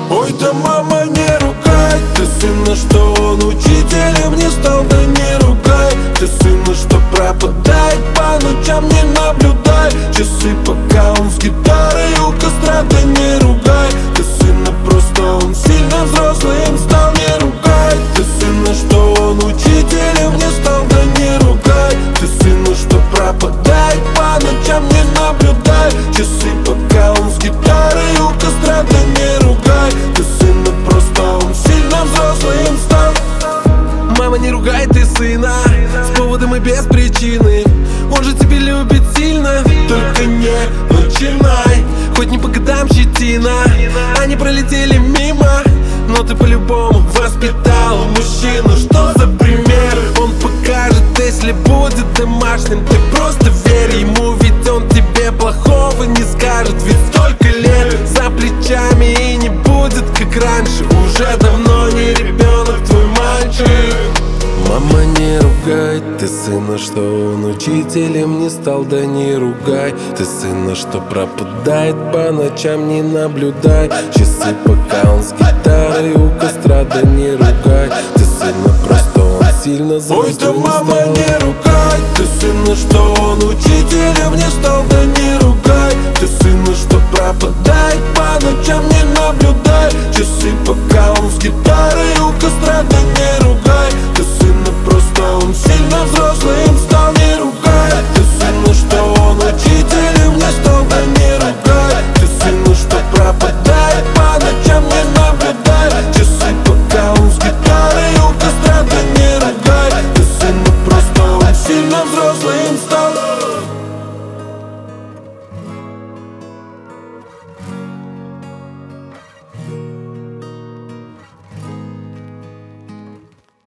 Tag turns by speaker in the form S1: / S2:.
S1: Ой, да мама, не ругай ты сына, что он учителем не стал, да не ругай ты сына, что пропадает по ночам, не наблюдай часы, пока он с гитарой у костра, да не ругай ты сына, просто он сильно взрослым стал, не ругай ты сына, что он учителем не стал, да не ругай ты сына, что пропадает по ночам, не наблюдай часы, пока он с гитарой у костра, да не ругай ты сына, просто он сильно взрослым стал.
S2: Мама, не ругай ты сына с поводом и без причины. Он же тебя любит сильно, только не начинай. Хоть не по годам щетина, они пролетели мимо, но ты по-любому воспитал мужчину. Что за пример он покажет, если будет домашним? Ты просто верь ему, ведь он тебе плохого не скажет. Ведь столько лет за плечами и не будет как раньше. Уже давно не ребенок твой мальчик. Мама, не ругай ты сына, что он учителем не стал, да не ругай ты сына, что пропадает по ночам, не наблюдай часы, пока он с гитарой у костра, да не ругай ты сына, просто он сильно взрослым
S1: стал. Ой, да мама,
S2: стал.
S1: не ругай ты сына, что он учителем не стал, да не ругай ты сына, что пропадает по